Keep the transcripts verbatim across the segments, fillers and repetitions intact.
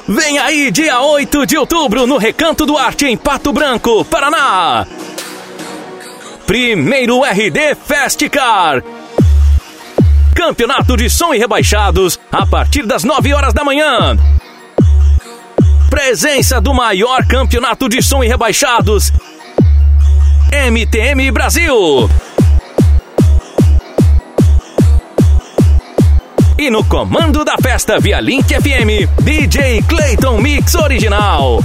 Vem aí, dia oito de outubro, no Recanto do Arte, em Pato Branco, Paraná. Primeiro R D Festcar. Campeonato de som e rebaixados, a partir das nove horas da manhã. Presença do maior campeonato de som e rebaixados, M T M Brasil. E no comando da festa via Link F M, D J Clayton Mix Original.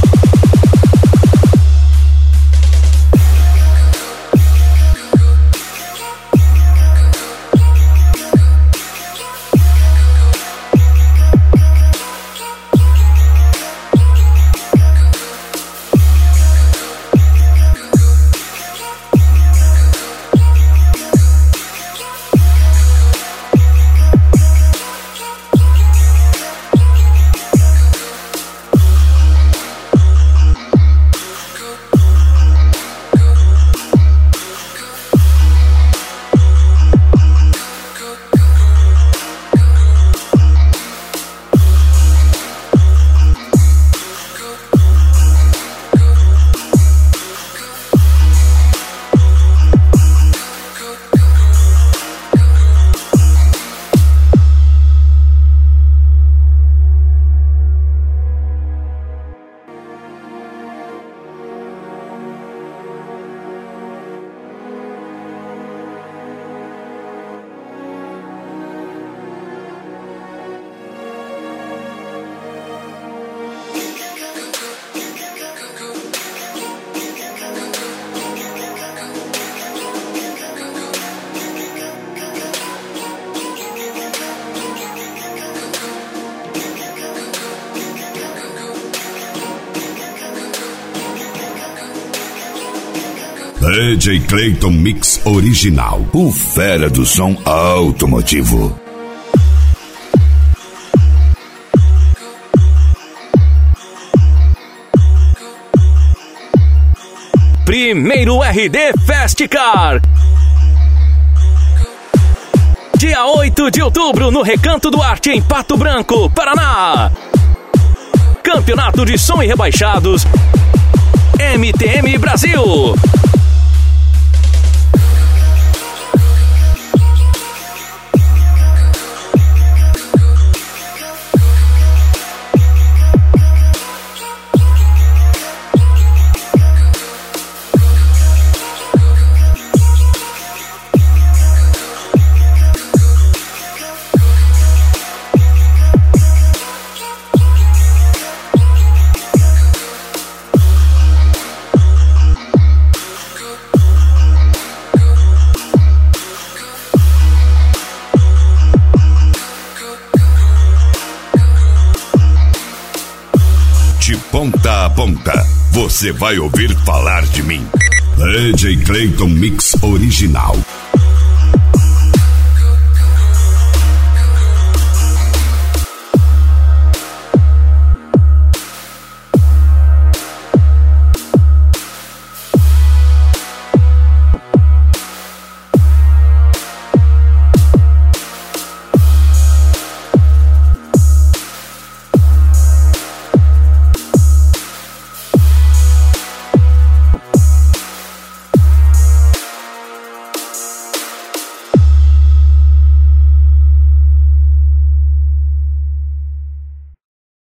D J Clayton Mix Original, o fera do som automotivo. Primeiro R D Festcar. Dia oito de outubro, no Recanto do Arte, em Pato Branco, Paraná. Campeonato de som e rebaixados, M T M Brasil. De ponta a ponta, você vai ouvir falar de mim. D J Clayton Mix Original.